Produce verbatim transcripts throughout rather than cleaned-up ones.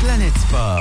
بلانيت سبور.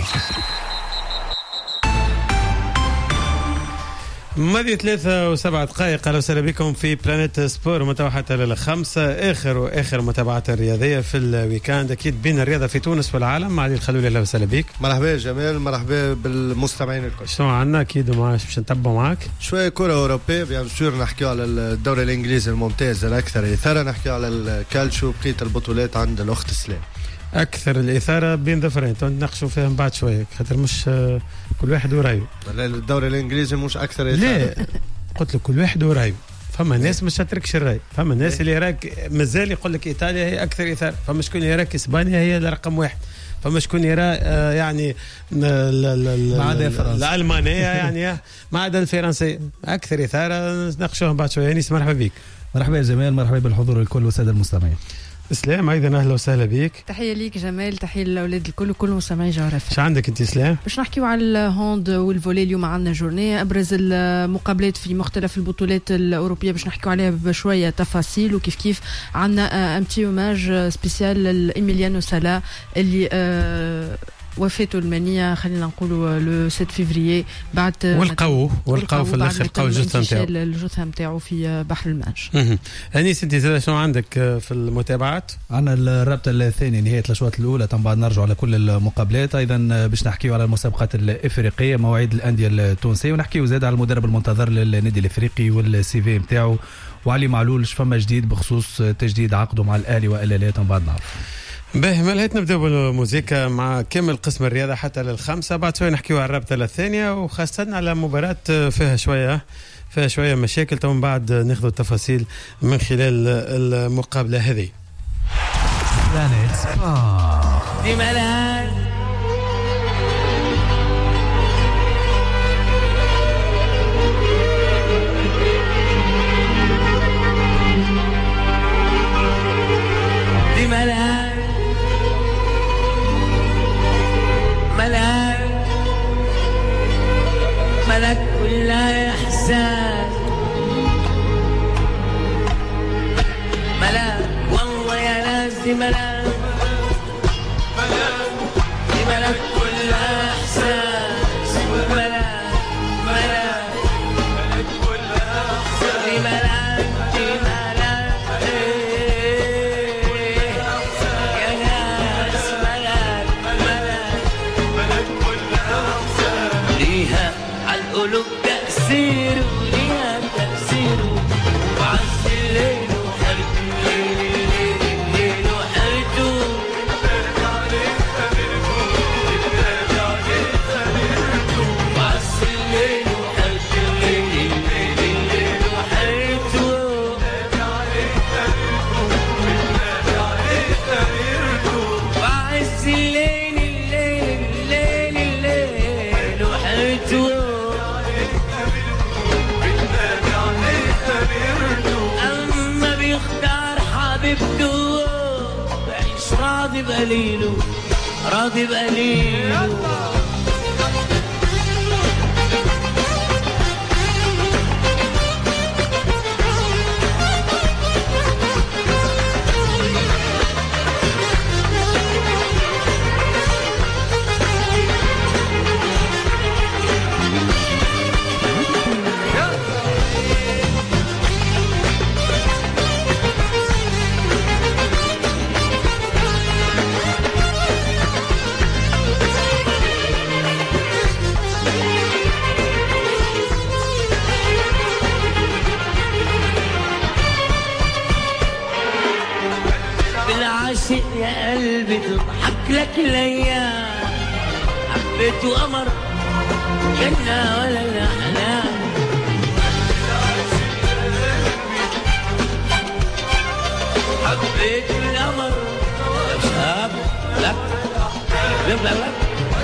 ماضي ثلاثة وسبعة دقائق. أهلا وسهلا بكم في بلانيت سبور متوحة للخمسة، آخر وآخر متابعات الرياضية في الويكاند أكيد بين الرياضة في تونس والعالم. علي الخلولي أهلا وسهلا بك. مرحبا جمال، مرحبا بالمستمعين الكل. شنو عندنا؟ أكيد ومعاش باش نتبعوا معك شوية كرة أوروبية بيان سور، نحكيو على الدوري الإنجليزي الممتاز الأكثر إثارة، نحكيو على الكالتشو بقية البطولات عند الأخت سلام. أكثر الإثارة بين ظفرين تناقشوا فيهم بعد شوية، خاطر مش كل واحد ورأيه. الدوري الإنجليزي مش أكثر إثارة. لا قلت لك كل واحد ورأيه. فما ناس مش هتركش الرأي، فما ناس اللي يراك مازال يقول لك إيطاليا هي أكثر إثارة، فما شكون يراك إسبانيا هي رقم واحد، فما شكون يرى آه يعني ما عدا فرنسا الألمانية يعني ما عدا الفرنسية أكثر إثارة. نناقشوهم بعد شوية. أنيس مرحبا بك. مرحبا يا جمال، مرحبا بالحضور الكل والسادة المستمعين. اسلام ايضا اهلا وسهلا بك. تحيه ليك جمال، تحيه للاولاد الكل وكل مستمعي جوهرة. ايش عندك انت اسلام؟ باش نحكيو على الهوند والفولي. اليوم عندنا جورنيه ابرز المقابلات في مختلف البطولات الاوروبيه، باش نحكيو عليها بشويه تفاصيل، وكيف كيف عندنا امتي اوماج سبيسيال لإيميليانو سالا اللي آه وفاته المنيه خلينا نقولوا لو سبعة فيفري بعد والقو والقو في الاخر القو الجثه نتاعو الجثه نتاعو في بحر المانش. انيس انت زاد شنو عندك في المتابعات؟ عندنا الرابطه الثانيه نهايه الاشواط الاولى، ثم بعد نرجعوا على كل المقابلات. ايضا باش نحكيو على المسابقات الافريقيه، مواعيد الانديه التونسيه، ونحكيو زاد على المدرب المنتظر للنادي الافريقي والسي في نتاعو، وعلي معلول فما جديد بخصوص تجديد عقده مع الاهلي والا لا، ثم بعد نعرف. باهي ملهيت نبداو بالموسيقى مع كامل قسم الرياضة حتى للخمسة، بعد شوية نحكيو على الرابطة الثانية، وخاصة على مباراة فيها شوية فيها شوية مشاكل، ثم بعد ناخذ التفاصيل من خلال المقابلة هذه. بلانيت سبور. دي ملال دي ملال ملك ملك كل إحساس، ملك والله يا ناس دي ملك دي ملك كل إحساس، ملك ملك ملك كل إحساس، دي ملك دي ملك يا ناس ملك ملك ملك كل إحساس، ليها عالقلوب تأثير وليها تأثير، وعز الليل وحرته الليل الليل وحرته وعز الليل وحرته الليل الليل وحرته وعز الليل الليل الليل الليل وحرته، أما بيختار حبيبته بعيش راضي بقليله راضي بقليله. يا قلبي تضحك لك الايام، حبيته قمر جنة ولا الاحلام، حبيت القمر شاب لك لك لك لك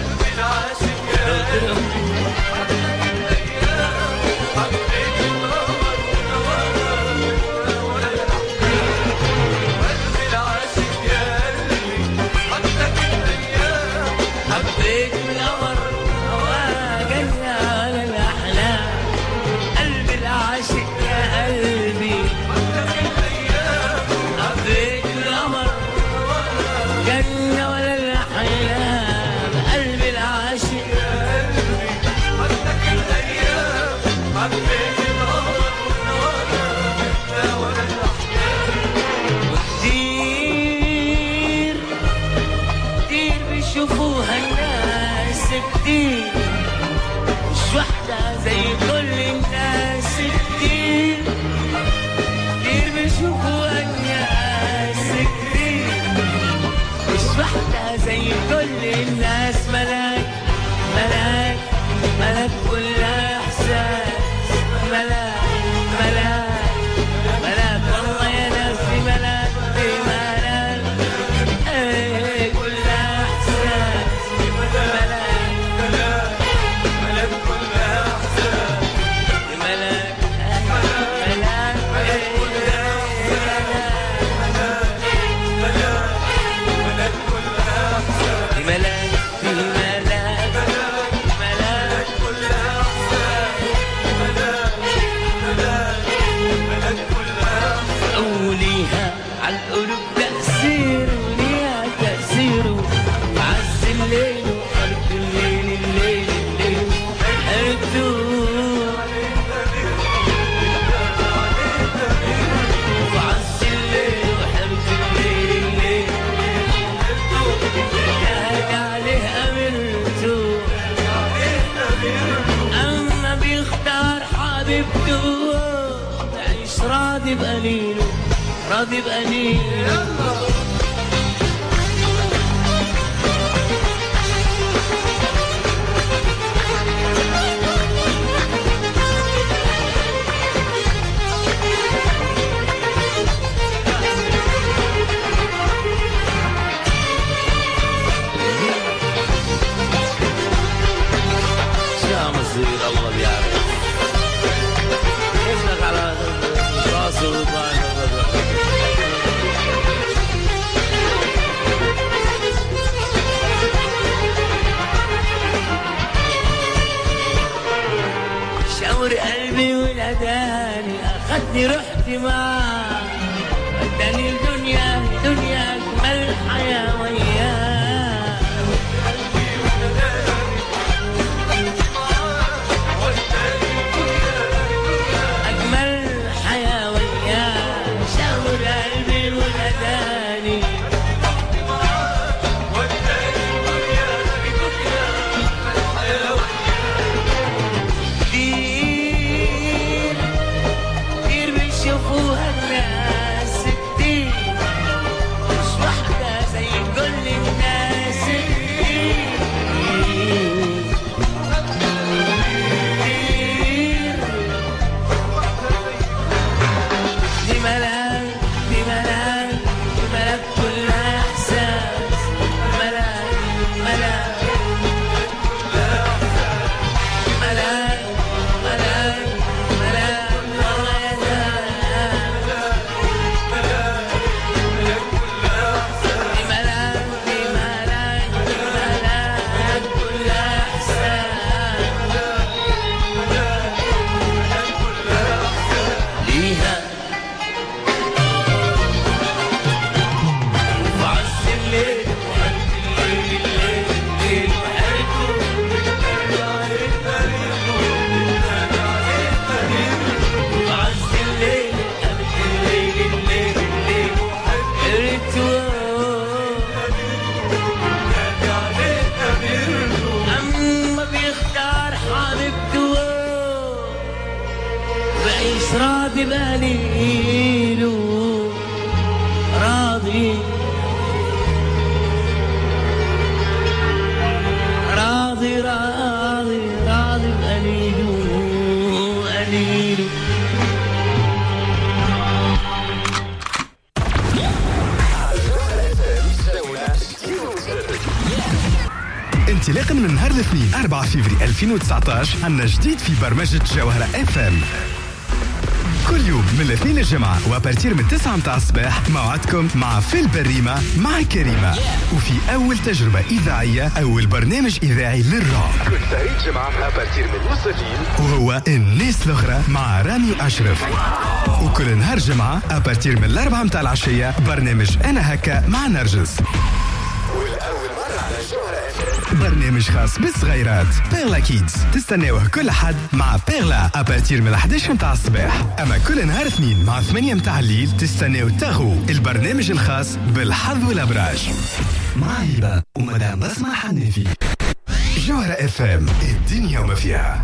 حبيت القمر جنة على الأحلام، قلبي العاشق يا قلبي حبيت القمر جنة ولا الأحلام، بيشوفوها الناس كتير مش واحدة زي كل الناس كتير كتير بيشوفوها الناس كتير مش واحدة زي كل الناس ملاك ملاك ملاك كل إحساس ملاك ملاك ملاك والله يا ناسي ملاك في ملاك ايه كل إحساس ملاك ملاك ملاك كل إحساس ملاك ملاك ملاك ملاك كل إحساس ملاك في ملاك ملاك كل إحساس ملاك ملاك ملاك كل إحساس وليها عالقلوب تأثير وليها تأثير عز الليل وحرب الليل الليل الليل حربتوه وعز الليل وحرب الليل الليل نهج عليه أمرته أما بيختار حبيبته تعيش راضي بقليله راضي بقليله شو مصير الله بيعرف يفلق على راسه وطلع شاور قلبي وناداني اخدني رحت معاه وداني الدنيا دنيا اجمل حياه وياه اجمل حياه وياه شاور قلبي وناداني كتير كتير بيشوفوها الناس كتير مش واحدة زي كل الناس كتير كتير دي ملاك دي ملاك دي ملاك كل إحساس ملاك ملاك ملاك ملاك ملاك والله يا ناس دي ملاك دي ملاك دي ملاك كل إحساس ليها وعز الليل وحرب الليل الليل الليل وعز الليل وحرب الليل الليل الليل حربتوه أما بيختار حبيبته بعيش راضي بقليله راضي راضي راضي راضي بقليله قليله انطلاقا من نهار الاثنين أربعة فبراير ألفين وتسعطاش عندنا جديد في برمجة جوهرة اف ام. كل يوم من الاثنين للجمعة وابارتير من تسعة متاع الصباح موعدكم مع في البريمة مع كريمة وفي أول تجربة إذاعية أول برنامج إذاعي للراب كل سهرة جمعة ابارتير من نص الليل وهو الناس الأخرى مع رامي أشرف. وكل نهار جمعة ابارتير من الأربعة متاع العشية برنامج أنا هكا مع نرجس. والأول مرة على جوهرة اف ام برنامج خاص بالصغيرات بيرلا كيدز تستناوه كل حد مع بيرلا أبارتير من إحدى عشر متاع الصباح. أما كل نهار اثنين مع ثمانية متاع الليل تستناو تاغو البرنامج الخاص بالحظ والأبراج مع هبة ومدام بسمة حنيفي. جوهرة اف ام الدنيا وما فيها.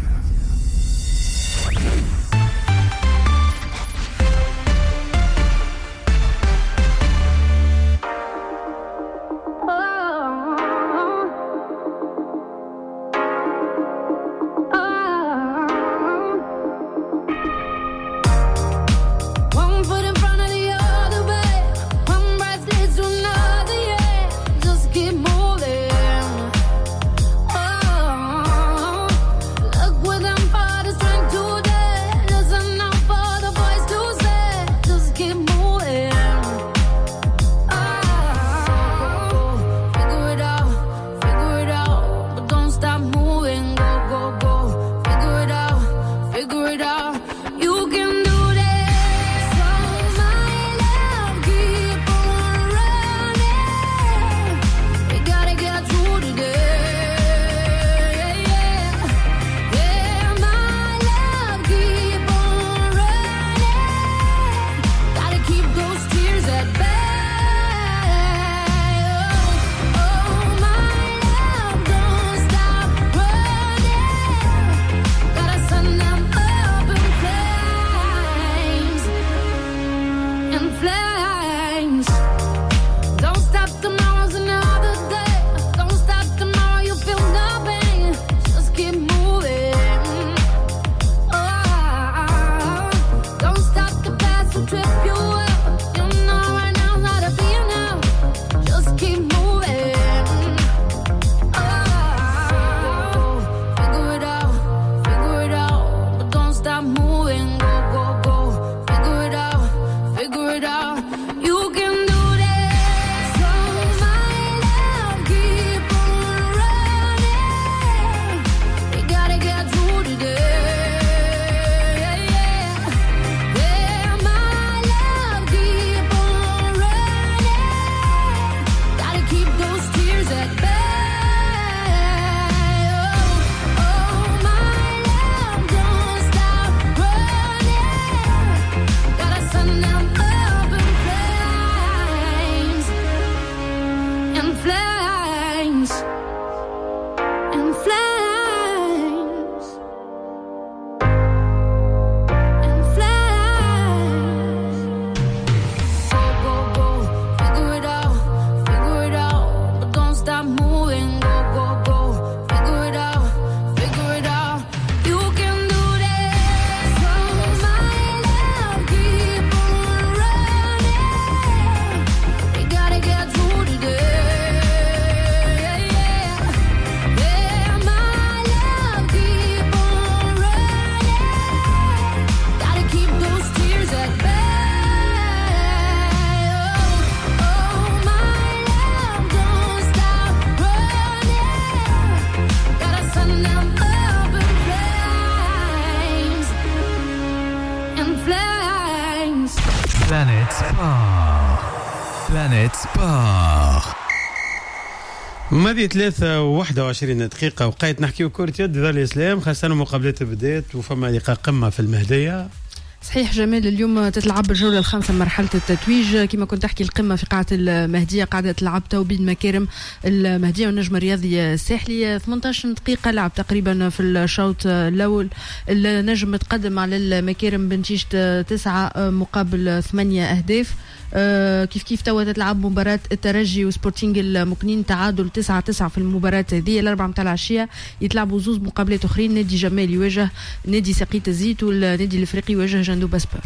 ماضي ثلاثة وواحدة وعشرين دقيقة وقيت نحكيو كرة يد ذا الإسلام خاصة مقابلات بدات وفما لقاء قمة في المهدية. صحيح جمال، اليوم تتلعب الجولة الخامسة من مرحلة التتويج كما كنت تحكي. القمة في قاعة المهدية قاعدة تلعب تو بين مكارم المهدية والنجم الرياضي الساحلي. ثمانية عشر دقيقة لعب تقريبا في الشوط الأول. النجم تقدم على المكارم بنتيجة تسعة مقابل ثمانية أهداف. آه كيف كيف توا تتلعب مباراة الترجي وسبورتينغ المكنين تعادل تسعة تسعة في المباراة هذه. الأربعة متاع العشية يتلعبوا زوز مقابلات أخرين. نادي جمال يواجه نادي سقيت الزيت والنادي الإفريقي يواجه جندوب أسبر.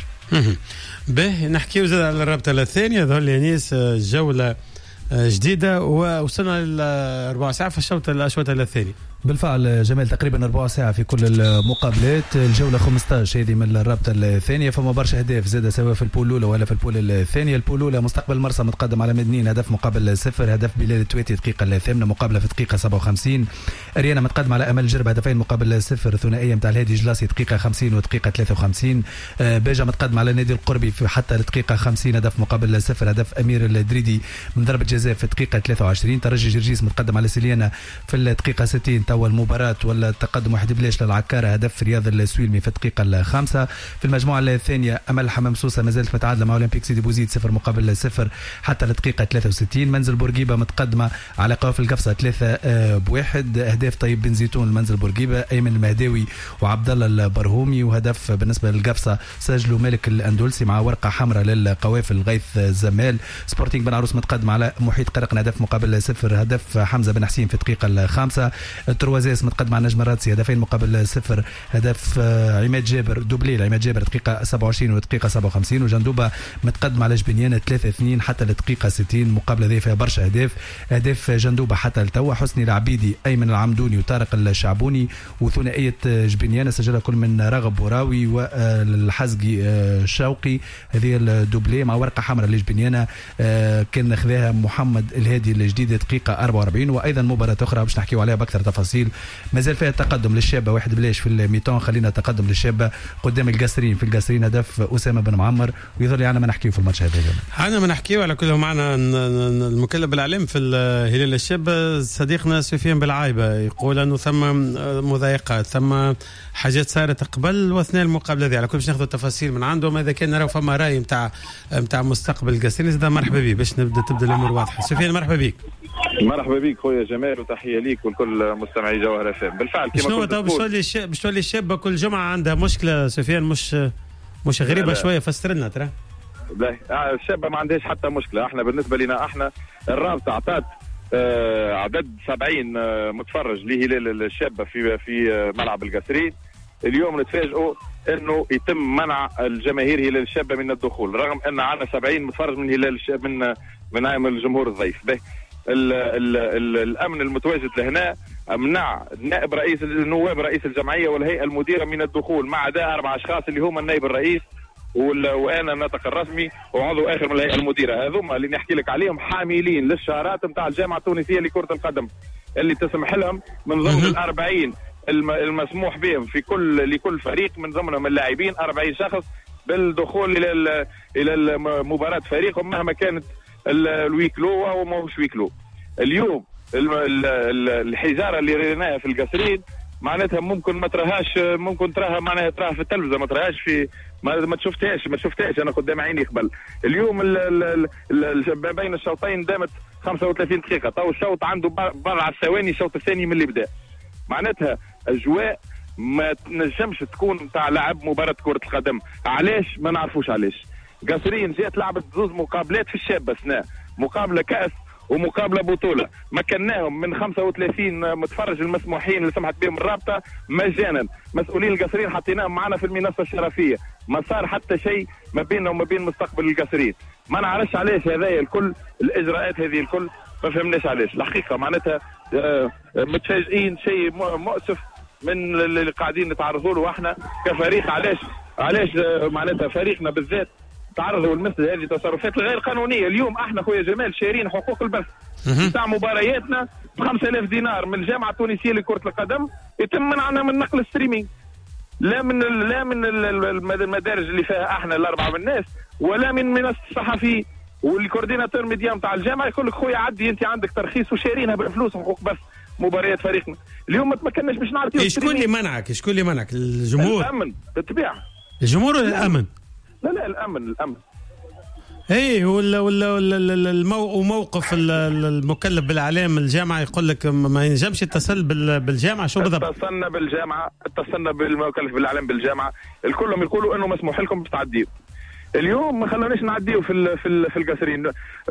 به نحكيو زاد على الرابطة الثانية ذول يانيس جولة جديدة ووصلنا لأربع ساعة في الشوط الأشواط الثاني. بالفعل جمال تقريبا أربع ساعة في كل المقابلات. الجولة خمسة عشر هذه من الرابطة الثانية. فما برشا أهداف زادة سواء في البول الأولى ولا في البول الثانية. البول الأولى مستقبل مرسى متقدم على مدنين هدف مقابل صفر. هدف بلال التويتي دقيقة الثامنة مقابلة في دقيقة سبعة وخمسين. أريانا متقدم على أمل جرب هدفين مقابل صفر. ثنائية متاع الهادي جلاسي دقيقة خمسين ودقيقة ثلاثة وخمسين. باجا متقدم على نادي القربي في حتى الدقيقة خمسين هدف مقابل صفر. هدف أمير الدريدي من ضربة جزاء جزاء في الدقيقه ثلاثة وعشرين. ترجي جرجيس متقدم على سيليانا في الدقيقه ستين. توا المباراه ولا تقدم واحد بلاش للعكاره، هدف رياض السويلمي في الدقيقه الخامسه. في المجموعه الثانيه امل حمام سوسه ما زالت متعادله مع اولمبيك سيدي بوزيد صفر مقابل صفر حتى الدقيقه ثلاثة وستين. منزل بورقيبه متقدمه على قوافل القفصه ثلاثة بواحد. اهداف طيب بن زيتون المنزل بورقيبه، ايمن المهداوي وعبد الله البرهومي. وهدف بالنسبه للقفصه سجلوا مالك الاندلسي مع ورقه حمراء للقوافل غيث زمال. سبورتينغ بن عروس متقدم على محيط قرقن هدف مقابل صفر، هدف حمزه بن حسين في الدقيقه الخامسه. تروازيس متقدم على نجم الرادسي هدفين مقابل صفر، هدف عماد جابر دوبلي عماد جابر دقيقه سبعة وعشرين ودقيقه سبعة وخمسين. وجندوبه متقدم على جبنيانه ثلاثة اثنين حتى الدقيقه ستين. مقابله ذي فيها برشا اهداف، اهداف جندوبه حتى التوا حسني العبيدي ايمن العمدوني وطارق الشعبوني. وثنائيه جبنيانه سجلها كل من رغب وراوي والحزقي شوقي، هذه الدوبلي مع ورقه حمراء لجبنيانه كان اخذها محمد الهادي الجديد دقيقه أربعة وأربعين. وايضا مباراه اخرى باش نحكيو عليها باكثر تفاصيل، مازال فيها تقدم للشابه واحد بلاش في الميتون. خلينا تقدم للشابه قدام القاسرين، في القاسرين هدف اسامه بن معمر. ويظل يعني ما نحكيو في الماتش هذا انا ما نحكيو على كله. معنا المكلف بالاعلام في الهلال الشاب صديقنا سفيان بالعايبه يقول انه ثم مضايقات، ثم حاجات صارت قبل واثناء المقابله هذه. على كل باش ناخذ التفاصيل من عنده، اذا كان نرى فما راي نتاع نتاع مستقبل القاسرين زاد مرحبا بيه باش نبدا تبدا الامور واضحه. سفيان مرحبا بك. مرحبا بك خويا جمال، وتحيه ليك ولكل مستمعي جوهر اف ام. بالفعل كما شنو تو باش تولي الشاب باش تولي الشابه كل جمعه عندها مشكله سفيان، مش مش غريبه شويه، فسر لنا ترى. لا الشابه ما عندهاش حتى مشكله. احنا بالنسبه لنا احنا الرابطه اعطت آه عدد سبعين آه متفرج لهلال الشابه في في آه ملعب القاسرين. اليوم نتفاجئوا انه يتم منع الجماهير هلال الشابه من الدخول، رغم ان عندنا سبعين متفرج من هلال الشابه من من الجمهور الضيف. به ال ال ال الامن المتواجد لهنا منع نائب رئيس النواب رئيس الجمعيه والهيئه المديره من الدخول، مع عدا اربع اشخاص اللي هم النائب الرئيس وانا الناطق الرسمي وعضو اخر من الهيئه المديره. هذوما اللي نحكي لك عليهم حاملين للشارات نتاع الجامعه التونسيه لكره القدم، اللي تسمح لهم من ضمن الأربعين المسموح بهم في كل لكل فريق من ضمنهم اللاعبين أربعين شخص بالدخول الى الى مباراه فريقهم مهما كانت الويكلو وهو ماهوش ويكلو. اليوم الحجاره اللي ريناها في القاسرين معناتها ممكن ما تراهاش، ممكن تراها معناها تراها في التلفزه، ما تراهاش في ما, ما تشوفتهاش ما شفتهاش انا قدام عيني قبل. اليوم ال ال ال بين الشوطين دامت خمسة وثلاثين دقيقه، تو الشوط عنده بضع ثواني الشوط الثاني من اللي بدا. معناتها اجواء ما تنجمش تكون تاع لعب مباراه كره القدم. علاش ما نعرفوش علاش. قاسرين جات لعبت زوز مقابلات في الشابه سنة، مقابله كاس ومقابله بطوله، مكناهم من خمسة وثلاثين متفرج المسموحين اللي سمحت بهم الرابطه مجانا. مسؤولين القاسرين حطيناهم معنا في المنصه الشرفيه، ما صار حتى شيء ما بيننا وما بين مستقبل القاسرين. ما نعرفش علاش هذايا الكل الاجراءات هذه الكل ما فهمناش علاش الحقيقه. معناتها آه متفاجئين، شيء مؤسف من اللي قاعدين نتعرضوا له احنا كفريق. علاش علاش آه معناتها فريقنا بالذات تعرضوا لمثل هذه التصرفات الغير قانونيه. اليوم احنا خويا جمال شارين حقوق البث بتاع مبارياتنا ب خمسة آلاف دينار من الجامعه التونسيه لكره القدم، يتم منعنا من نقل الستريمينج، لا من لا من المدارج اللي فيها احنا الاربعه من الناس، ولا من منصه الصحفي. والكورديناتور ميديا نتاع الجامعه يقول لك خويا عدي انت عندك ترخيص وشارينها بفلوس حقوق بث مباريات فريقنا. اليوم ما تمكناش باش نعرف شكون اللي منعك؟ شكون اللي منعك؟ الجمهور؟ الامن بالطبيعه. الجمهور ولا الامن؟ لا لا الامن الامن ايه ولا ولا وموقف المكلف بالاعلام الجامعه يقول لك ما ينجمش يتصل بالجامعه. شو بالضبط؟ اتصلنا بالجامعه، اتصلنا بالمكلف بالاعلام بالجامعه، الكلهم يقولوا انه مسموح لكم تعديوا. اليوم ما خلوناش نعديوا في ال في ال في القاسرين.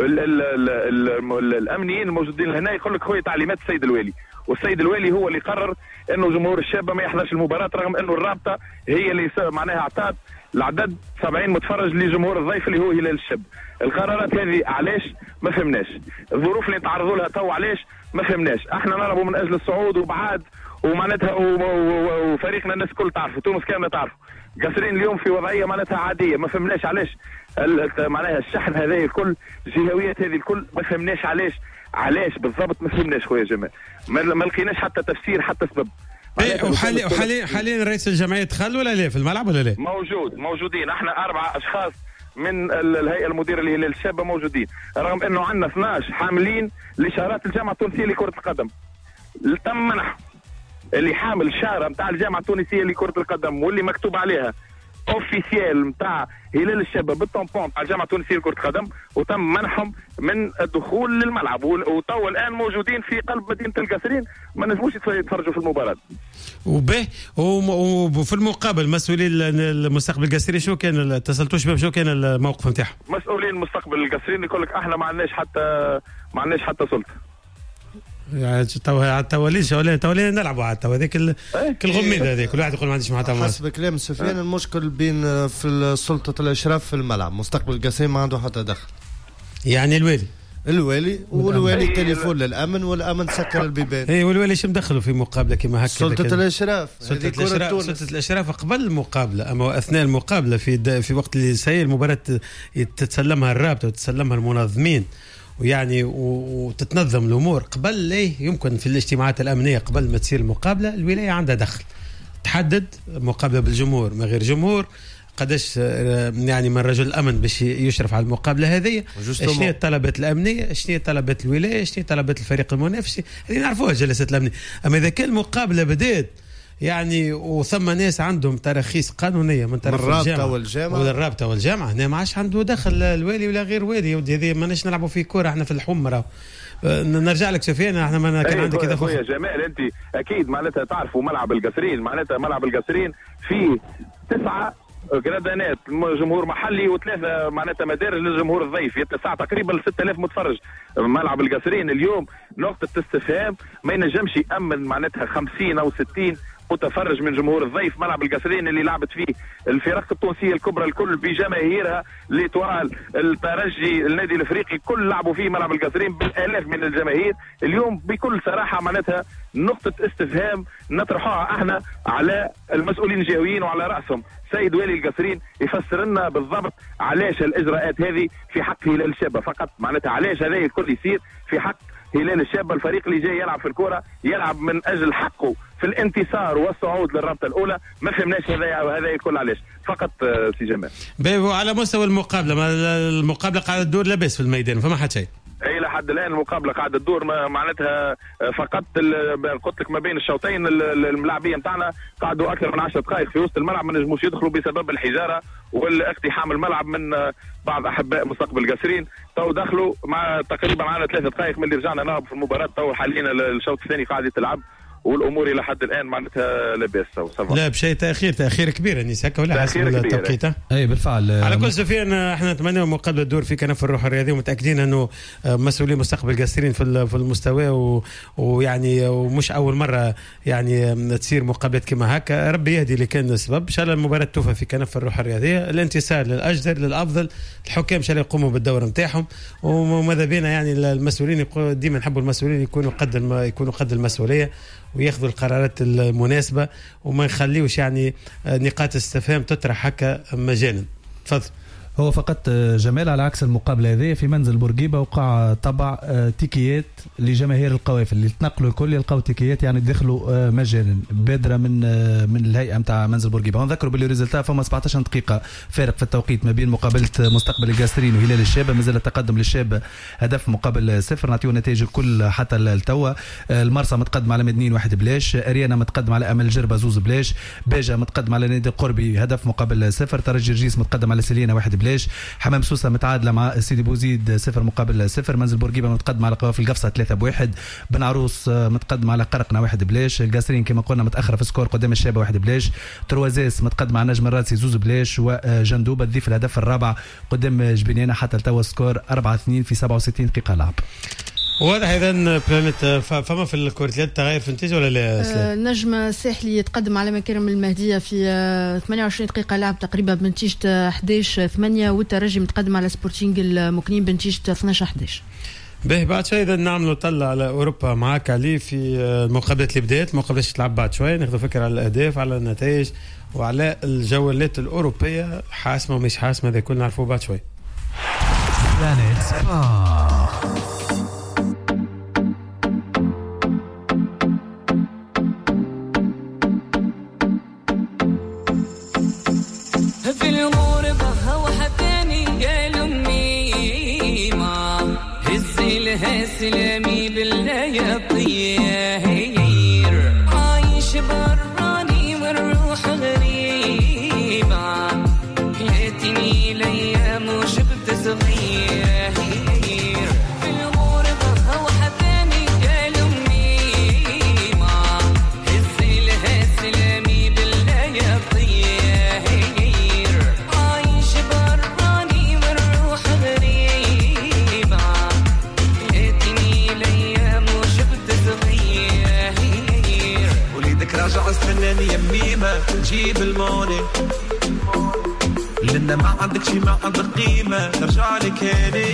الامنيين الموجودين هنا يقول لك خويا تعليمات السيد الوالي، والسيد الوالي هو اللي قرر انه جمهور الشابه ما يحضرش المباراه، رغم انه الرابطه هي اللي معناها اعطت العدد سبعين متفرج لجمهور الضيف اللي هو هلال الشاب. القرارات هذه علاش ما فهمناش، الظروف اللي تعرضوا لها تو علاش ما فهمناش. احنا نربوا من اجل الصعود وبعاد ومعناتها وفريقنا الناس الكل تعرفوا، تونس كامله تعرفوا. قاسرين اليوم في وضعيه معناتها عاديه، ما فهمناش علاش معناها الشحن هذا الكل، الجهويات هذه الكل ما فهمناش علاش علاش بالضبط ما فهمناش خويا جمال. ما لقيناش حتى تفسير حتى سبب. وحاليا وحاليا حاليا رئيس الجمعيه دخل ولا لا في الملعب ولا لا؟ موجود موجودين احنا اربع اشخاص من الهيئه المديره للهلال الشابه موجودين، رغم انه عندنا اثناش حاملين لشارات الجامعه التونسيه لكره القدم. تم منح اللي حامل الشاره نتاع الجامعه التونسيه لكره القدم واللي مكتوب عليها اوفيسيال نتاع هلال الشابه بالطامبون نتاع الجامعه التونسيه لكره القدم، وتم منحهم من الدخول للملعب، وتوا الان موجودين في قلب مدينه القصرين ما نجموش يتفرجوا في المباراه. وبه وفي المقابل مسؤولين المستقبل القصري شو كان اتصلتوش بهم شو كان الموقف نتاعهم؟ مسؤولين المستقبل القصري يقول لك احنا ما عندناش حتى ما عندناش حتى سلطه. يعني توا على التواليش ولا تولينا نلعبوا على التوا هذيك الغميضه هذيك كل واحد يقول ما عنديش معها. حسب كلام سفيان المشكل بين في سلطه الاشراف في الملعب، مستقبل القصيم ما عنده حتى دخل. يعني الوالي الوالي والوالي تليفون للامن والامن سكر البيبان. اي والوالي شو مدخلوا في مقابله كما هكا؟ سلطه الاشراف سلطه الاشراف سلطه الاشراف قبل المقابله، اما اثناء المقابله في في وقت اللي سير المباراه تتسلمها الرابطه وتتسلمها المنظمين ويعني وتتنظم الامور قبل ليه يمكن في الاجتماعات الامنيه قبل ما تصير المقابله الولايه عندها دخل تحدد مقابله بالجمهور ما غير جمهور، قداش يعني من رجل الامن باش يشرف على المقابله هذه، شنو هي الطلبات الامنيه، شنو هي طلبات الولايه، شنو هي طلبات الفريق المنافس، هذه نعرفوها جلسات الامنيه. اما اذا كان المقابله بدات يعني وثم ناس عندهم تراخيص قانونيه من طرف الجامعه والجامعه ولا الرابطه والجامعه، هنا ما عادش عنده دخل الوالي ولا غير والي. هذه ماناش نلعبوا في كوره احنا في الحمره. نرجع لك سفيان، احنا ما كان عندك كذا خويا جمال انت اكيد معناتها تعرفوا ملعب القصرين، معناتها ملعب القصرين فيه تسعه جرادانات جمهور محلي وثلاثه معناتها مدارج للجمهور الضيف، يتسع تقريبا ستة آلاف متفرج. ملعب القصرين اليوم نقطه استفهام، ما ينجمش يامن معناتها خمسين او ستين متفرج من جمهور الضيف. ملعب القصرين اللي لعبت فيه الفرق التونسيه الكبرى الكل بجماهيرها، ليتوال، الترجي، النادي الافريقي، كل لعبوا فيه ملعب القصرين بالالاف من الجماهير. اليوم بكل صراحه معناتها نقطه استفهام نطرحها احنا على المسؤولين الجهويين وعلى راسهم سيد والي القصرين يفسر لنا بالضبط علاش الاجراءات هذه في حق هلال الشابه فقط، معناتها علاش هذا الكل يصير في حق هلال الشابه، الفريق اللي جاي يلعب في الكره يلعب من اجل حقه في الانتصار والصعود للرابطه الاولى. ما فهمناش هذا هذا الكل علاش فقط سي جمال. على مستوى المقابله، ما المقابله قاعده تدور لاباس في الميدان فما حد شيء. اي لحد الان المقابله قاعده تدور معناتها فقط قلت لك ما بين الشوطين الملاعبيه نتاعنا قعدوا اكثر من عشر دقائق في وسط الملعب ما نجموش يدخلوا بسبب الحجاره والاقتحام الملعب من بعض احباء مستقبل قصرين. تو دخلوا مع تقريبا معنا ثلاث دقائق من اللي رجعنا نلعب في المباراه. تو حاليا الشوط الثاني قاعد تلعب والامور الى حد الان معناتها لاباس. لا بشيء تاخير تاخير كبير اني هكا ولا حسب التوقيت. اي بالفعل. على كل سفيان احنا نتمنى مقابله الدور في كنف الروح الرياضيه ومتاكدين انه مسؤولين مستقبل قاصرين في في المستوى ويعني ومش اول مره يعني تصير مقابلات كما هكا. ربي يهدي اللي كان السبب. ان شاء الله المباراه توفى في كنف الروح الرياضيه، الانتصار للاجدر للافضل، الحكام ان شاء الله يقوموا بالدور نتاعهم وماذا بينا يعني المسؤولين ديما نحبوا المسؤولين يكونوا قد يكونوا قد المسؤوليه وياخذوا القرارات المناسبة وما يخليوش يعني نقاط استفهام تطرح هكا مجانا. تفضل. هو فقط جمال على عكس المقابله هذه في منزل بورقيبه وقع طبع تيكيات لجماهير القوافل اللي تنقلوا الكل يلقاو تيكيات يعني دخلوا مجانا بادره من من الهيئه نتاع منزل بورقيبه. ونذكروا باللي ريزلتا فما سبعطاش دقيقه فارق في التوقيت ما بين مقابله مستقبل القاصرين وهلال الشابه. مازال التقدم للشابه هدف مقابل صفر. نعطيو النتائج الكل حتى التوا. المرسى متقدم على مدنين واحد بلاش، اريانا متقدم على امل جربه زوز بلاش، باجا متقدم على نادي القربي هدف مقابل صفر، ترجي رجيس متقدم على سلينا واحد بلاش، حمام سوسه متعادله مع سيدي بوزيد صفر مقابل صفر، منزل بورقيبه متقدم على قوافل القفصه ثلاثة بواحد، بن عروس متقدم على قرقنا واحد بلاش، القاصرين كما قلنا متاخره في سكور قدام الشابه واحد بلاش، تروازيس متقدم على نجم الراسي زوز بلاش، وجندوبه تضيف الهدف الرابع قدام جبينينا حتى التوا سكور أربعة اثنين في سبعة وستين دقيقه لعب. واضح اذا بلانيت فما في الكره اليد تغير في النتيجه ولا لا؟ آه نجم الساحلي يتقدم على مكارم المهديه في آه ثمانية وعشرين دقيقه لعب تقريبا بنتيجه أحد عشر ثمانية، والترجي متقدم على سبورتينغ المكنين بنتيجه اثناش أحد عشر. به بعد شوي اذا نعملوا طلع على اوروبا معاك علي في المقابلات اللي بدات، المقابلات تلعب بعد شوي ناخذ فكره على الاهداف على النتائج وعلى الجولات الاوروبيه حاسمه ومش حاسمه هذا كل نعرفوه بعد شوي. في الغربة هو حباني سلامي بالله يا طير عايش براني والروح غريبة لقيتني الأيام وشبت صغير في الغربة وحداني قالوا منيمة هز لها سلامي بالله يا طير عايش براني والروح غريبة لقيتني الأيام وشبت صغير وليدك راجع استناني يميمة جيب الموني لأن ما عندك شي ما عندك قيمة نرجع لك هاني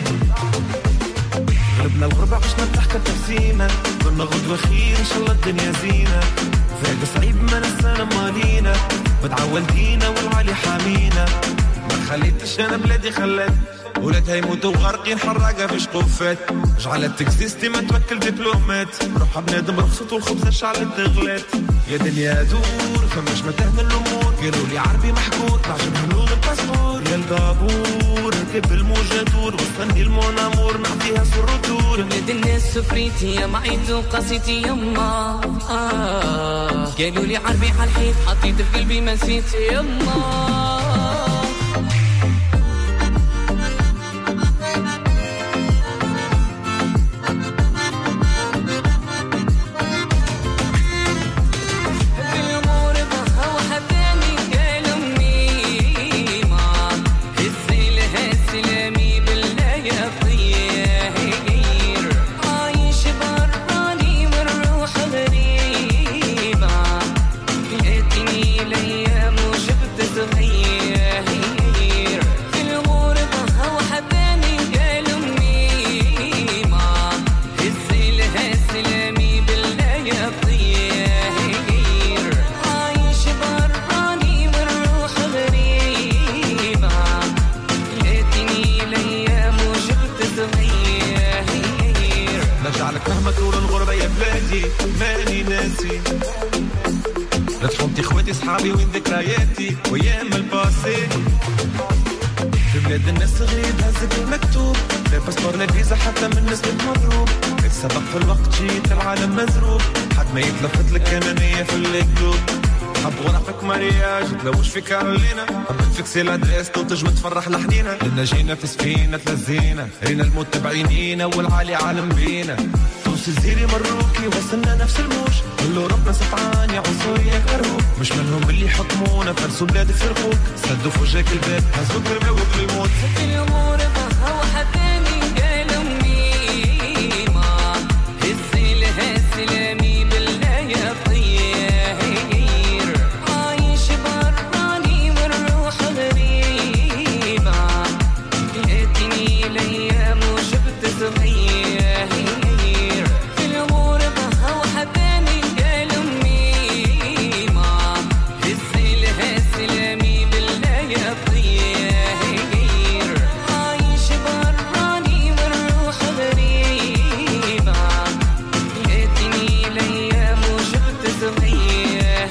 غلبنا الغربة عشنا تحت التقسيمة كنا غدوة خير إن شاء الله الدنيا زينة فاق صعيب ما نسانا مالينا متعولدينا والعالي حامينا ما خليتش أنا بلادي خلت ولادها يموتوا غارقين حراقة في شقوفات جعلت تكزيستي ما توكل دبلومات روح بنادم رخصت والخبزة شعلت تغلات يا دنيا دور فماش ما تهمل الأمور قالوا لي عربي محكور تعجبهم لون الباسبور يا البابور ركب الموجة دور وصلني المونامور نعطيها سر دور ولاد الناس سفريتي يا معيت وقصيتي يما آه قالوا لي عربي على الحيط حطيت في قلبي ما نسيت يما وين ذكرياتي ويام الباسي في بلاد الناس غريب هزك المكتوب لا باسبور لا فيزا حتى من نسبة مضروب اتسبق في الوقت جيت العالم مزروب حد ما يتلفت لك انانية في القلوب حب غرفك مارياج تلوش في كارولينا حبت فيكسي الادريس تنتج وتفرح لحدينا لنا جينا في سفينة تلزينا رينا الموت تبعينينا والعالي عالم بينا تونسي زيري مروكي وصلنا نفس الموش كله ربنا سطعان يا عنصرية كروك مش منهم اللي يحكمونا فرسوا بلادك سرقوك سدوا في وجهك الباب هزوك رموك للموت في الامور بها وحداني قالوا منيمة هز لها سلامي بالله يا طير عايش براني والروح غريبة لقيتني الايام وشبت صغير في الامور بها وحداني قالوا منيمة هز لها سلامي بالله يا طير عايش براني والروح غريبة لقيتني الايام وشبت صغير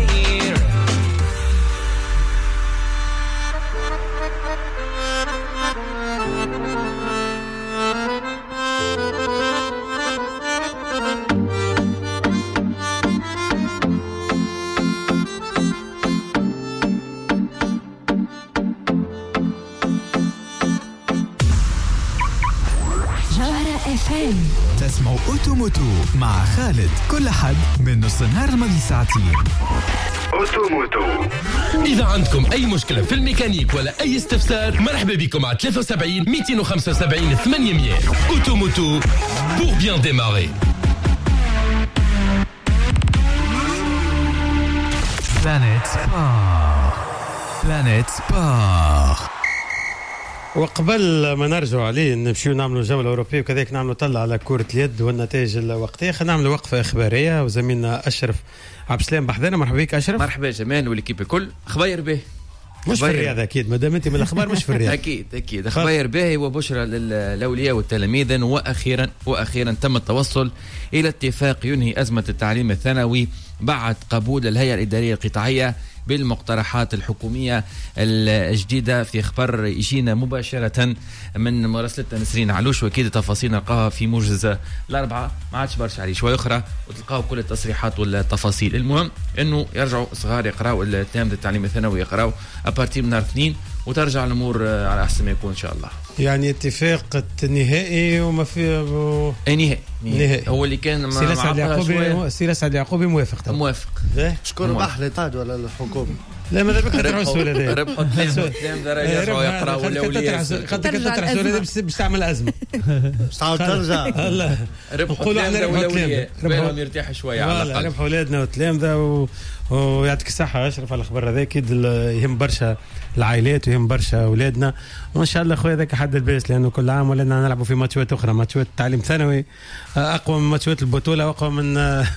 جوهرة اف ام. تسمعوا اوتوموتو مع خالد كل حد من نص النهار الماضي ساعتين. اوتوموتو. إذا عندكم أي مشكلة في الميكانيك ولا أي استفسار مرحبا بكم على ثلاثة وسبعين مئتين وخمسة وسبعين ثمانمية. اوتوموتو pour bien démarrer. بلانيت سبور. بلانيت سبور. وقبل ما نرجع عليه نمشيو نعملوا جولة أوروبية وكذلك نعملوا طلع على كرة اليد والنتائج الوقتية. خلينا نعملوا وقفة إخبارية وزميلنا أشرف عبد السلام بحذنا. مرحبا بك أشرف. مرحبا جمال والكيب الكل. خباير به مش في الرياضة أكيد ما دام أنت من الأخبار مش في الرياضة. أكيد أكيد خباير به وبشرى للأولياء والتلاميذ. وأخيرا وأخيرا تم التوصل إلى اتفاق ينهي أزمة التعليم الثانوي بعد قبول الهيئة الإدارية القطاعية بالمقترحات الحكومية الجديدة. في خبر يجينا مباشرة من مراسلتنا نسرين علوش، واكيد تفاصيل نلقاها في موجز الأربعة، ما عادش برشا عليه شوي أخرى وتلقاو كل التصريحات والتفاصيل. المهم إنه يرجعوا صغار يقراوا التلاميذ التعليم الثانوي يقراوا أبارتي من نهار اثنين، وترجع الأمور على أحسن ما يكون إن شاء الله. يعني اتفاق نهائي وما في و... اي نهائي نهائي هو اللي كان سي اسعد اليعقوبي سي اسعد اليعقوبي موافق طبعا. موافق. شكون ربح الاتحاد ولا الحكومه؟ لا ماذا بك ترعسوا هذا ربحوا تلام درجه يرجعوا يقراوا الاولياء خاطر كنت ترعسوا هذا باش تعمل ازمه باش تعاود ترجع. لا ربحوا الاولياء بالهم يرتاحوا شويه على الاقل. ربحوا اولادنا وتلامذه و... ويعطيك الصحة أشرف على الخبر هذا. أكيد يهم برشا العائلات ويهم برشا أولادنا، وإن شاء الله خويا ذاك حد الباس، لأنه كل عام ولنا نلعبوا في ماتشات أخرى، ماتشات تعليم ثانوي أقوى من ماتشات البطولة وأقوى من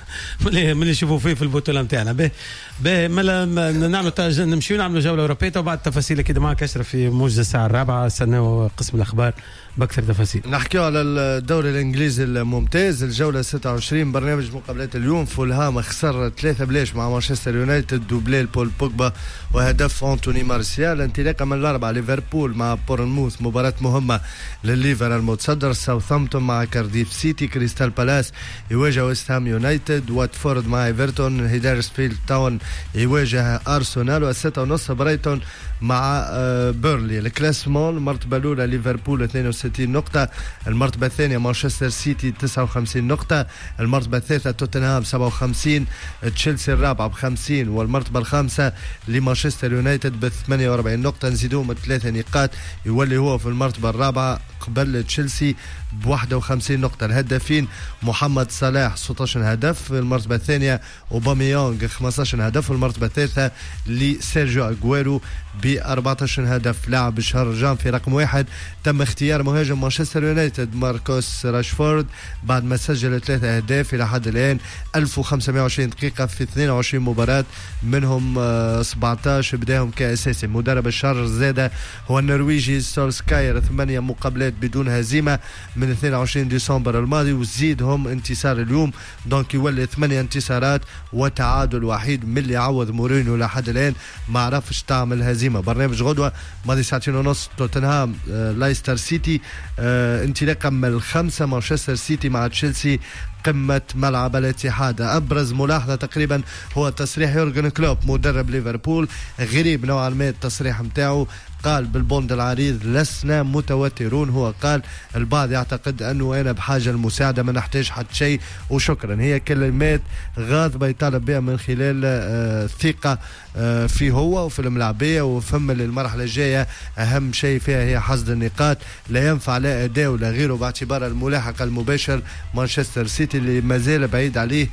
من اللي نشوفوا فيه في البطولة نتاعنا. به به ملا نعمل نمشيو نعملوا جولة أوروبية وبعد تفاصيل أكيد معك أشرف في موجز الساعة الرابعة. استناو قسم الأخبار بأكثر تفاصيل. نحكيو على الدوري الإنجليزي الممتاز، الجولة ستة وعشرين، برنامج مقابلات اليوم. فولهام خسر ثلاثة بلاش مع مانشستر يونايتد، دوبلي بول بوجبا وهدف أنتوني مارسيال. انطلاقا من الأربعة ليفربول مع بورنموث، مباراة مهمة للليفر المتصدر. ساوثامبتون مع كارديف سيتي، كريستال بالاس يواجه ويست هام يونايتد، واتفورد مع ايفرتون، هيدرسفيلد تاون يواجه أرسنال، والستة ونص برايتون مع بيرلي. الكلاسمون المرتبة الأولى ليفربول اثنين وستين نقطة، المرتبة الثانية مانشستر سيتي تسعة وخمسين نقطة، المرتبة الثالثة توتنهام سبعة وخمسين، تشيلسي الرابعة بخمسين، والمرتبة الخامسة لمانشستر يونايتد بثمانية وأربعين نقطة، نزيدوهم ثلاثة نقاط يولي هو في المرتبة الرابعة قبل تشيلسي بواحد وخمسين نقطة. الهدافين محمد صلاح ستة عشر هدف، في المرتبة الثانية أوباميانغ خمسة عشر هدف، والمرتبة الثالثة لسيرجيو أغويرو ب أربعة عشر هدف. لاعب الشهر جان في رقم واحد تم اختيار مهاجم مانشستر يونايتد ماركوس راشفورد بعد ما سجل ثلاثة أهداف إلى حد الآن ألف وخمسمائة وعشرين دقيقة في اثنين وعشرين مباراة، منهم سبعة عشر بداهم كأساسي. مدرب الشهر زادة هو النرويجي سولسكاير، ثمانية مقابلات بدون هزيمة من اثنين وعشرين ديسمبر الماضي، وزيدهم انتصار اليوم، دونك يولي ثمانية انتصارات وتعادل وحيد من اللي عوض مورينيو لحد الآن ما عرفش تعمل هزيمة. برنامج غدوة ماضي ساعتين ونص توتنهام آه لايستر سيتي، آه انطلاقا من الخمسة مانشستر سيتي مع تشيلسي قمة ملعب الاتحاد. أبرز ملاحظة تقريبا هو تصريح يورجن كلوب مدرب ليفربول، غريب نوعا ما التصريح متاعه، قال بالبوند العريض لسنا متوترون. هو قال البعض يعتقد أنه أنا بحاجة المساعدة ما نحتاج حد شيء وشكرا. هي كلمات غاضبة يطالب بها من خلال آه ثقة آه في هو وفي الملاعبية، وفهم المرحلة الجاية أهم شيء فيها هي حصد النقاط، لا ينفع لا أداء ولا غيره باعتبار الملاحقة المباشر مانشستر سيتي اللي ما زال بعيد عليه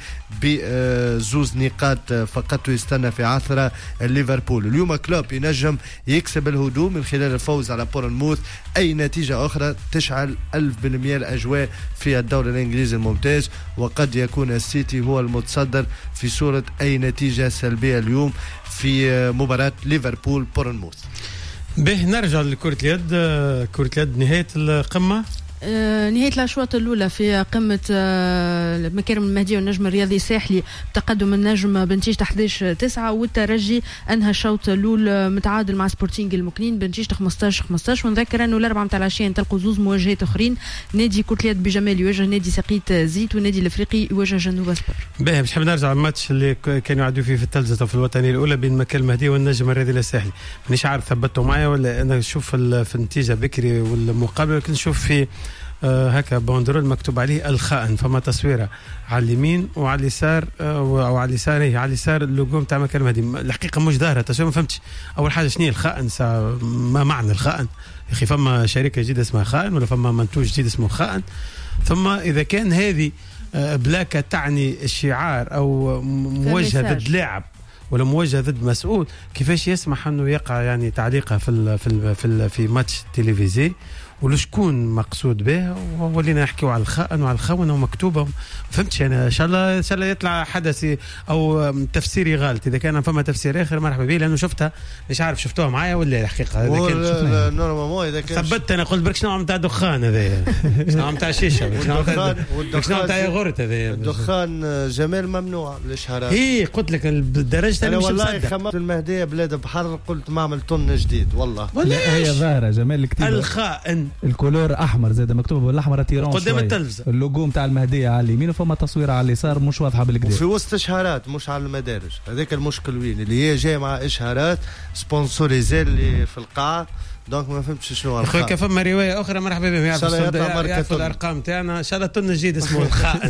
بزوز نقاط فقط ويستنى في عثرة ليفربول. اليوم كلوب ينجم يكسب الهدوء من خلال الفوز على بورنموث، أي نتيجة أخرى تشعل ألف بالمئة الأجواء في الدوري الإنجليزي الممتاز، وقد يكون السيتي هو المتصدر في صورة أي نتيجة سلبية اليوم في مباراة ليفربول بورنموث. به نرجع لكرة اليد. كرة اليد نهاية القمة، نهاية الأشواط الأولى في قمة مكارم المهدي والنجم الرياضي الساحلي بتقدم النجم بنتيجة أحد عشر تسعة، والترجي أنهى الشوط الأول متعادل مع سبورتينغ المكنين بنتيجة خمسة عشر خمسة عشر. ونذكر أنه الأربعة متاع العشية تلقوا زوز مواجهات أخرين، نادي كرة اليد بجمال يواجه نادي سقيط زيت، والنادي الأفريقي يواجه جنوب سبور. باهي باش نحب نرجع الماتش اللي كانوا يعدوا فيه في الثالثة في الوطنية الأولى بين مكان المهدي والنجم الرياضي الساحلي. مانيش عارف ثبتوا معايا ولا أنا نشوف في النتيجة بكري والمقابلة، لكن نشوف في آه هكا باندرول مكتوب عليه الخائن، فما تصويره على اليمين وعلى اليسار آه او على اليسار هي على اليسار اللوجو نتاع مكان المهدي. الحقيقه مش ظاهره تصوير، ما فهمتش اول حاجه شنو هي الخائن، ما معنى الخائن يا اخي؟ فما شركه جديده اسمها خائن ولا فما منتوج جديد اسمه خائن؟ ثم اذا كان هذه آه بلاكه تعني الشعار او موجهه ضد لاعب ولا موجه ضد مسؤول، كيفاش يسمح انه يقع يعني تعليقها في ال في ال في, ال في ماتش تلفزيوني ولشكون مقصود به، ولينا نحكيو على الخائن وعلى الخونه ومكتوبه. فهمتش انا ان شاء الله ان شاء الله يطلع حدثي او تفسيري غلط. اذا كان فما تفسير اخر مرحبا به، لانه شفتها مش عارف شفتوها معايا ولا الحقيقه. اذا كان نورمالمون اذا كان ثبت انا قلت برك شنو نتاع دخان هذا، شنو نتاع شيشه، شنو نتاع ياغورت هذا. الدخان جمال ممنوع الاشهارات. هي قلت لك بالدرجه انا والله خممت المهديه بلاد بحر، قلت ما عمل طن جديد والله. لا هي ظاهره جمال الكتيبه الخائن الكولور احمر زاد مكتوب بالاحمر تيران قدام التلفزه. اللوجو نتاع المهديه على اليمين وفما تصويره على اليسار مش واضحه بالكدا، وفي وسط اشهارات مش على المدارج. هذاك المشكل وين اللي هي جايه مع اشهارات سبونسوريزي اللي في القاعه. دونك ما فهمتش شنو اخويا كيف فما روايه اخرى مرحبا بهم يعرفوا الارقام تاعنا. ان شاء الله طن جديد اسمه الخائن.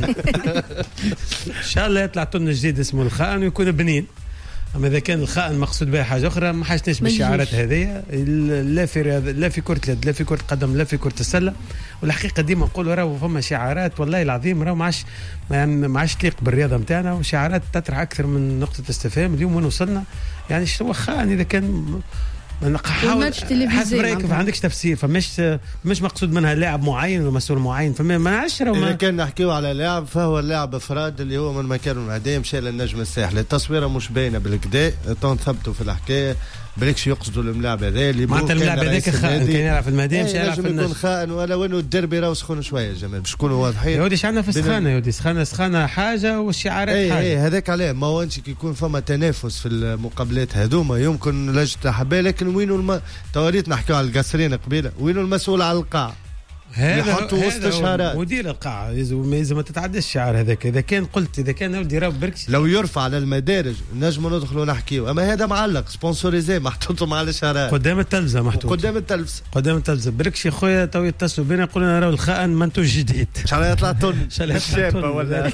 ان شاء الله يطلع طن جديد اسمه الخائن ويكون بنين. اما اذا كان الخائن مقصود به حاجه اخرى ما حاجتناش بالشعارات هذه، لا في لا في كره اليد لا في كره قدم لا في كره السله. والحقيقه ديما نقولوا راهو فما شعارات والله العظيم راهو ما عادش ما عادش تليق بالرياضه نتاعنا، وشعارات تطرح اكثر من نقطه استفهام. اليوم وين وصلنا يعني شنو خائن اذا كان نحاول حسب رايك ما عندكش تفسير. فمش مش مقصود منها لاعب معين ولا مسؤول معين. فما ما نعرفش اذا كان نحكيو على لاعب فهو اللاعب افراد اللي هو من مكان المعديه مشى للنجم الساحلي. التصويره مش باينه بالكدا تنثبتوا في الحكايه بالكش يقصدوا الملاعب هذا اللي معناتها الملاعب هذاك خائن كان يلعب في المهديه مش يلعب في النجم. يكون خائن ولا وينو الدربي راه سخون شويه جمال باش نكونوا واضحين. يا ودي عندنا في السخانه يا ودي سخانه سخانه حاجه والشعارات ايه حاجه. اي هذاك عليه ما وانش يكون فما تنافس في المقابلات هذوما يمكن لجنه حبايه. لكن وينو الم... تواريت نحكيو على القصرين قبيله وينو المسؤول على القاع يحطوا وسط شهرات مدير القاعه اذا ما تتعداش الشعار هذاك. اذا كان قلت اذا كان ولدي راه بركش لو يرفع على المدارج نجموا ندخلوا نحكيو. اما هذا معلق سبونسوريزي محطوط مع الاشهارات قدام التلفزه محطوط قدام التلفزه قدام التلفزه. بركش يا خويا تو يتصلوا بينا يقولوا لنا راهو الخائن منتوج جديد. ان شاء الله يطلع طن ان شاء الله يطلع ولا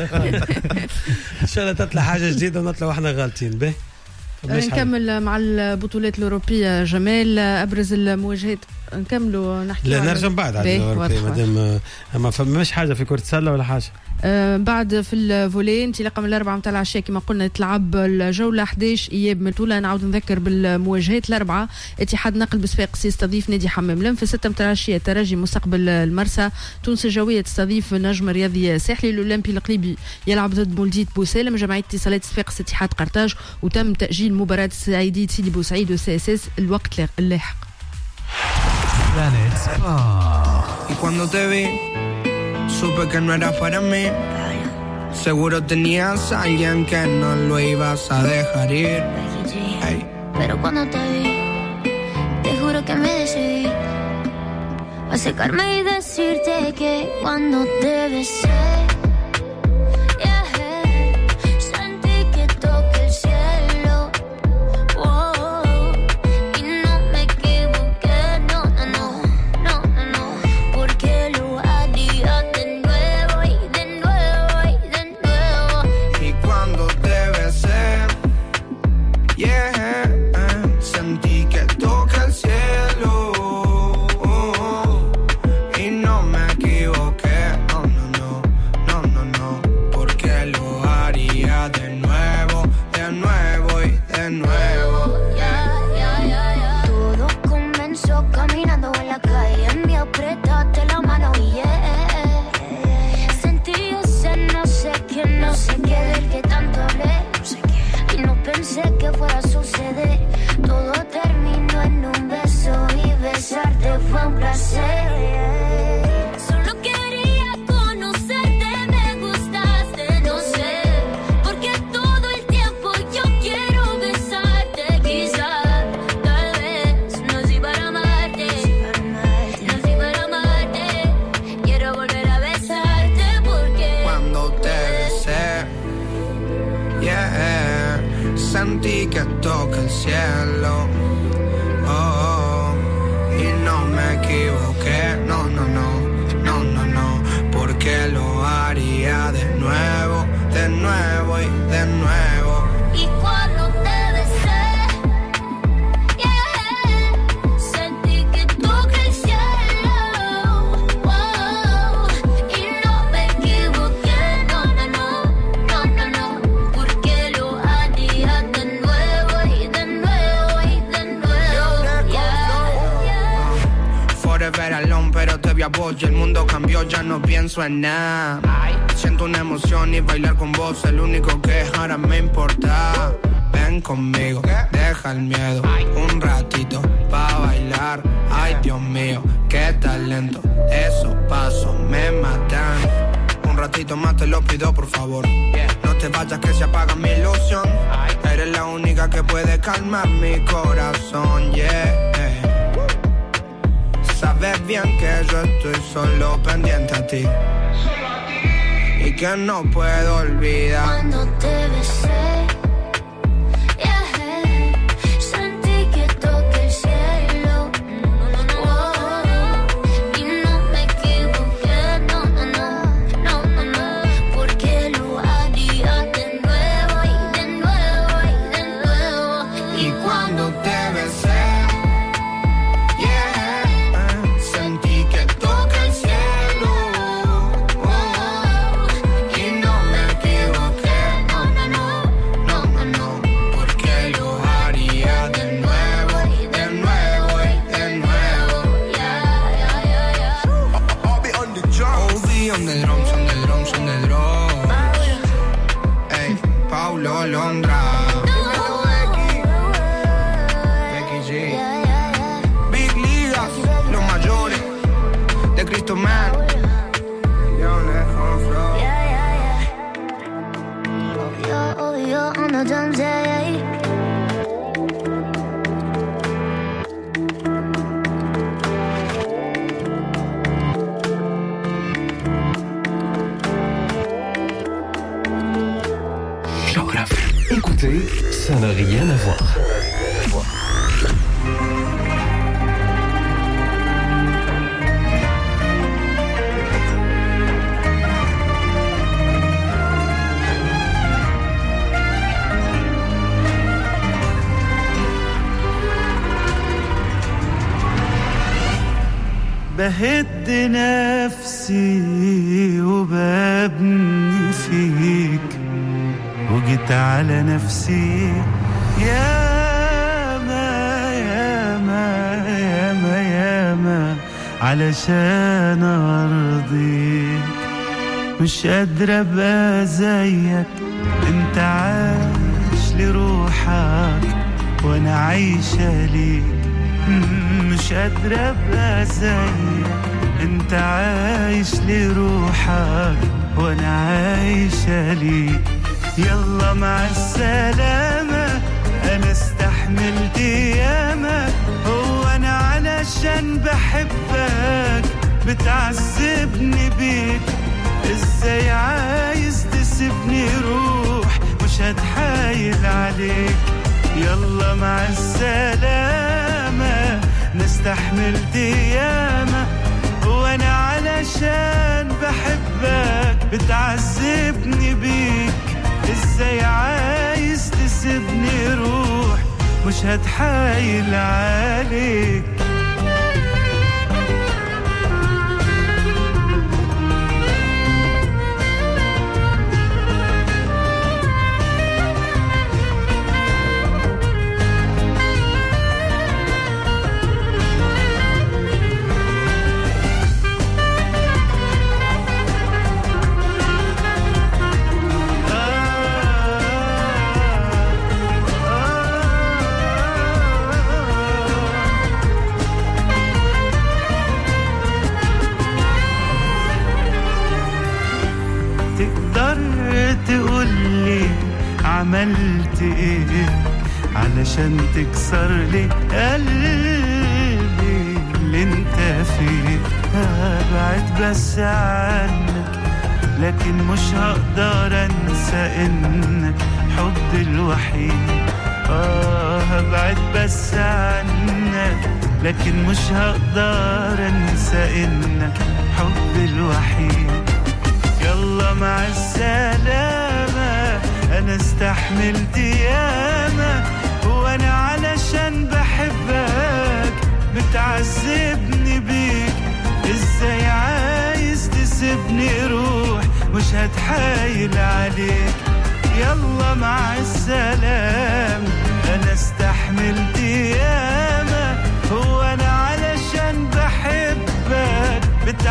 ان شاء الله تطلع حاجه جديده ونطلعوا احنا غالطين به. نكمل مع البطولات الأوروبية. جمال أبرز المواجهات نكملوا نحكي. لا نرجع بعد على الأوروبية مادام ما فماش حاجة في كرة السلة ولا حاجة. آه بعد في الفولي انطلاقا من الأربعة متاع العشاء كما قلنا تلعب الجولة أحد عشر إياب من تولة. نعاود نذكر بالمواجهات الأربعة. اتحاد نقل بصفاقس يستضيف نادي حمام لم. في ستة متاع العشية ترجي مستقبل المرسى. تونس الجوية تستضيف نجم رياضي ساحلي. الأولمبي القليبي يلعب ضد مولدية بوسالم. جمعية اتصالات صفاقس اتحاد قرطاج. وتم تأجيل مباراة السعيدية سيدي بوسعيد وسي اس الوقت اللاحق. Y cuando te vi, supe que no era para mí. Seguro tenías a alguien que no lo ibas a dejar ir. Hey. Pero cuando te vi, te juro que me decidí a acercarme y decirte que cuando te besé Ver al la voz y el mundo cambió, ya no pienso en nada. Siento una emoción y bailar con vos, el único que ahora me importa. Ven conmigo, deja el miedo, un ratito pa' bailar. Ay, Dios mío, qué talento, esos pasos me matan. Un ratito más te lo pido, por favor. No te vayas que se apaga mi ilusión. Eres la única que puede calmar mi corazón, yeah. Sabes bien que yo estoy solo pendiente a ti y que no puedo olvidar cuando te besé. Ça n'a rien à voir. بهد نفسي وببني فيك وجيت على نفسي يا ما يا ما يا ما يا ما علشان ارضيك مش قادرة ابقى زيك انت عايش لروحك وانا عايشة ليك مش قادرة ابقى زيك انت عايش لروحك وانا عايشة ليك يلا مع السلامة أنا استحملت ياما هو أنا علشان بحبك بتعذبني بيك إزاي عايز تسيبني روح مش هتحايل عليك يلا مع السلامة نستحملت ياما هو أنا علشان بحبك بتعذبني بيك ازاي عايز تسيبني روح مش هتحايل عليك عملت ايه علشان تكسر لي قلبي اللي انت فيه هبعد بس عنك لكن مش هقدر انسى انك حبي الوحيد اه هبعد بس عنك لكن مش هقدر انسى انك حبي الوحيد يلا مع السلامة أنا استحملت ياما وأنا علشان بحبك بتعذبني بيك إزاي عايز تسيبني روح مش هتحايل عليك يلا مع السلام أنا استحملت ياما وأنا علشان بحبك بتعذبني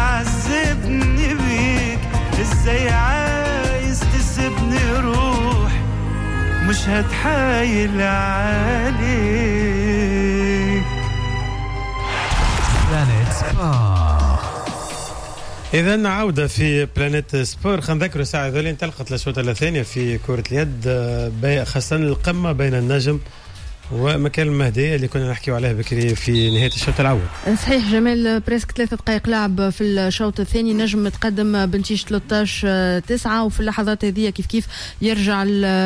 ازاي عايز تسيبني روح مش هتحايل عليك. بلانيت سبور. إذا عودة في بلانيت سبور. خلينا نذكروا الساعة ذولي انطلقت الأشواط الثانية في كرة اليد، خاصة القمة بين النجم ومكان المهدية اللي كنا نحكيو عليها بكري في نهاية الشوط الأول. صحيح جمال، بريسك ثلاثة دقائق لعب في الشوط الثاني، نجم متقدم بنتيج ثلاثة عشر تسعة، وفي اللحظات هذه كيف كيف يرجع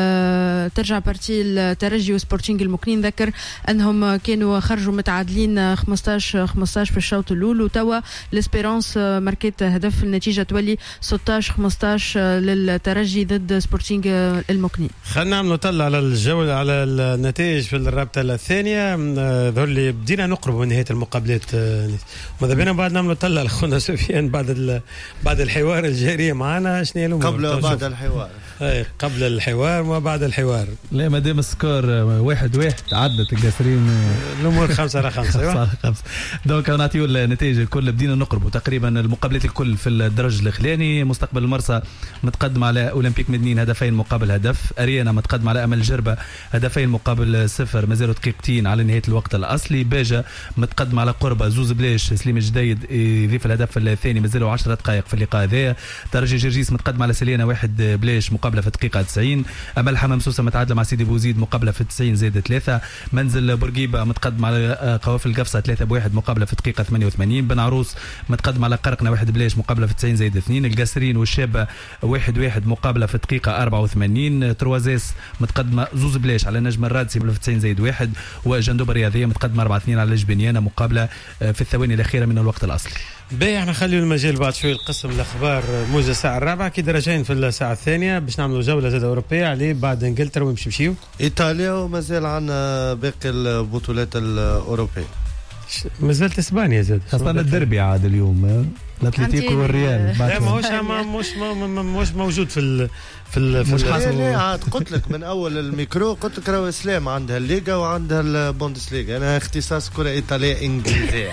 ترجع بارتي الترجي وسبورتينغ المكنين. ذكر أنهم كانوا خرجوا متعادلين خمسطاش خمسطاش في الشوط الأول، وتوا الاسبيرانس ماركت هدف، النتيجة تولي ستطاش خمسطاش للترجي ضد سبورتينغ المكنين. خلينا نعملوا طلع على الجولة على النتائج في الرابطة الثانية. ظهر لي بدينا نقرب من نهاية المقابلات، ماذا بينا بعد نعملوا طلع لأخونا سفيان بعد بعد الحوار الجاري معنا. شنو الأمور قبل وبعد الحوار؟ اي قبل الحوار وبعد الحوار. لا ما دام السكور واحد واحد عدت القاسرين الأمور خمسة على خمسة. خمسة على خمسة. دونك نعطيو النتائج الكل، بدينا نقربوا تقريبا المقابلات الكل في الدرج الأخلاني. مستقبل المرسى متقدم على أولمبيك مدنين هدفين مقابل هدف، أريانا متقدم على أمل جربة هدفين مقابل صفر، مازالوا دقيقتين على نهاية الوقت الأصلي. باجة متقدم على قربة زوز بلاش، سليم الجديد يضيف الهدف الثاني، مازالوا عشرة دقائق في اللقاء هذا. ترجي جرجيس متقدم على سليانة واحد بلاش مقابلة في الدقيقة تسعين. أمل حمام سوسة متعادلة مع سيدي بوزيد مقابلة في تسعين زائد ثلاثة. منزل بورقيبة متقدم على قوافل القفصة ثلاثة بواحد مقابلة في الدقيقة ثمانية وثمانين. بن عروس متقدم على قرقنة واحد بلاش مقابلة في تسعين زائد اثنين. القاسرين والشابة واحد واحد مقابلة في الدقيقة أربعة وثمانين. تروازيس متقدمة زوز بلاش على نجم الرادسي في تسعين زائد واحد. وجندوبة الرياضية متقدمة أربعة اثنين على الجبنيانة مقابلة في الثواني الأخيرة من الوقت الأصلي. باهي احنا خليو المجال بعد شوي القسم الاخبار موجة الساعه الرابعه كي راجعين في الساعه الثانيه باش نعملوا جوله زاد اوروبيه عليه بعد انجلترا ويمشي مشيو ايطاليا، ومازال عندنا باقي البطولات الاوروبيه. مازالت اسبانيا زاد خاصة الدربي عاد اليوم الاتليتيكو والريال. لا ماهوش مش مش موجود في ال في ال في لا عاد قلت لك من اول الميكرو قلت لك راهو اسلام عندها الليغا وعندها البوندسليغا، انا اختصاص كره ايطاليه انجليزيه.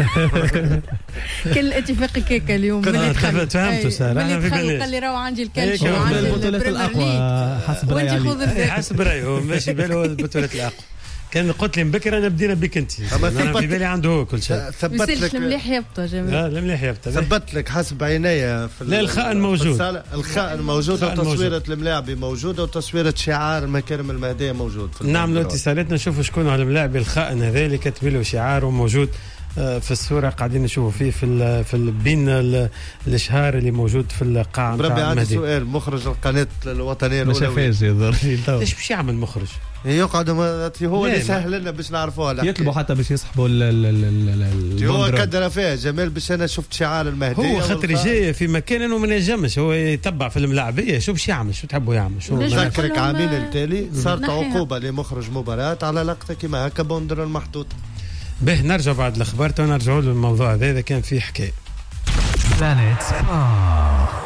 كل اتفاق كيكا اليوم كنت فهمت صار انا في بالي قال لي راهو عندي الكالشيو وعندي البطولات الاقوى حسب رايي حسب رايه ماشي باله البطولات الاقوى. كان قلت لي بكره انا بدينا بك انت، انا في بالي عنده كل شيء. ثبت لك المليح يبطى جميل. لا المليح يبطى. ثبت لك حسب عينيا في لا الخائن موجود، الخائن موجود، وتصويره الملاعبي موجوده، وتصويره شعار المكارم المهديه موجود. نعملوا اتصالاتنا نشوفوا شكون هو الملاعب الخائن هذا اللي كاتب له شعاره موجود في الصوره قاعدين نشوفوا فيه في ال في ال بين الاشهار اللي موجود في القاعه. بربي عندي سؤال، مخرج القناه الوطنيه ما شافاش يظهر ليش باش يعمل مخرج؟ يقعد هو اللي سهل لنا باش نعرفوها، يطلبوا حتى باش يسحبوا ال هو كدر فيها جمال باش انا شفت شعار المهديه هو خاطر جاي في مكان انه ما نجمش هو يتبع في الملاعبيه. شو باش يعمل؟ شو تحبوا يعمل؟ شو نذكرك عامين التالي صارت عقوبه لمخرج مباراه على لقطه كما هكا بوندر المحطوطه. به نرجع بعد الاخبار تو نرجعوا للموضوع هذا اذا كان فيه حكايه. بلانيت سبور.